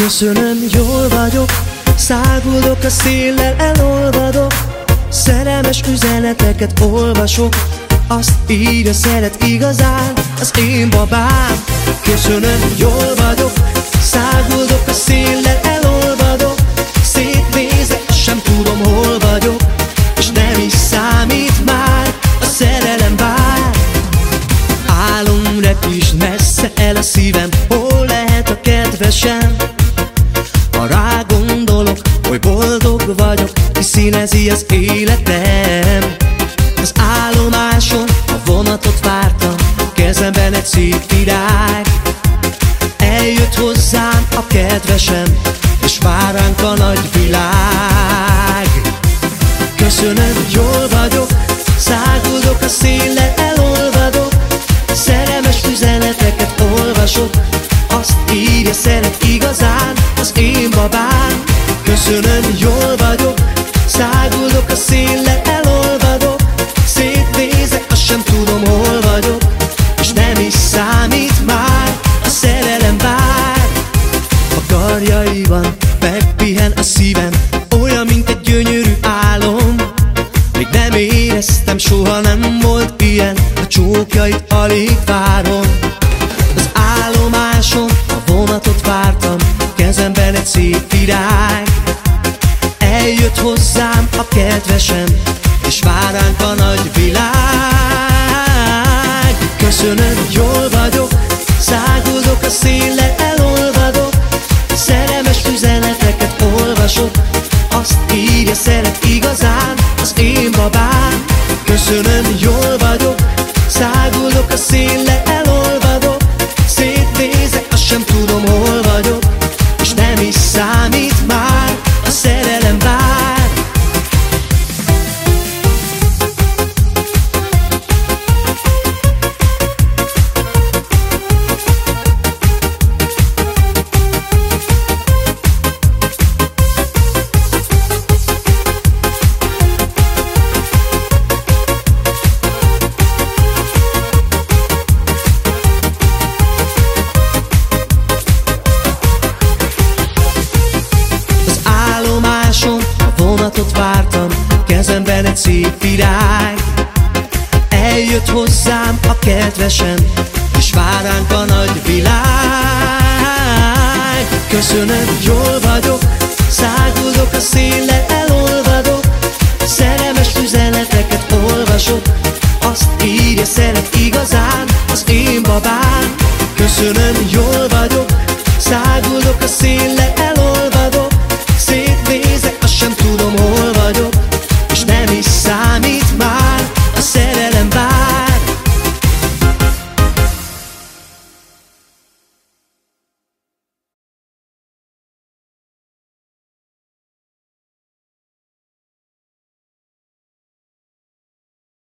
Köszönöm, jól vagyok, száguldok a széllel, elolvadok. Szerelmes üzeneteket olvasok, azt írja, szeret igazán az én babám. Köszönöm, jól vagyok, száguldok a széllel, elolvadok. Szétnézek, sem tudom, hol vagyok, és nem is számít már, a szerelem vár. Álom repül messze el a szívem, hol lehet a kedvesem? Ha rá gondolok, hogy boldog vagyok, ki színezi az életem. Az állomáson a vonatot vártam, kezemben egy szép virág. Eljött hozzám a kedvesem, és vár ránk a nagy világ. Köszönöm, jól vagyok, száguldok a széllel, elolvadok. Szerelmes üzeneteket olvasok, azt írja, szeret igazán az én babám. Köszönöm, jól vagyok, száguldok a széllel, elolvadok. Szétnézek, azt sem tudom, hol vagyok, és nem is számít már, a szerelem vár. A karjaiban megpihen a szívem, olyan, mint egy gyönyörű álom. Még nem éreztem, soha nem volt ilyen, a csókjait alig várom. Az állomáson a vonatot vártam, kezemben egy szép virág. Eljött hozzám a kedvesem, és vár ránk a nagy világ. Köszönöm, jól vagyok, száguldok a széllel, elolvadok. Szerelmes üzeneteket olvasok, azt írja, szeret igazán az én babám. Köszönöm, jól vagyok, száguldok a széllel, elolvadok. Szétnézek, azt sem tudom, hol vagyok, és nem is számít már, a szerelem vár. Vonatot vártam, kezemben egy szép virág. Eljött hozzám a kedvesem, és vár ránk a nagy világ. Köszönöm, jól vagyok, száguldok a széllel, elolvadok. Szerelmes üzeneteket olvasok, azt írja, szeret igazán az én babám. Köszönöm, jól vagyok, száguldok a széllel,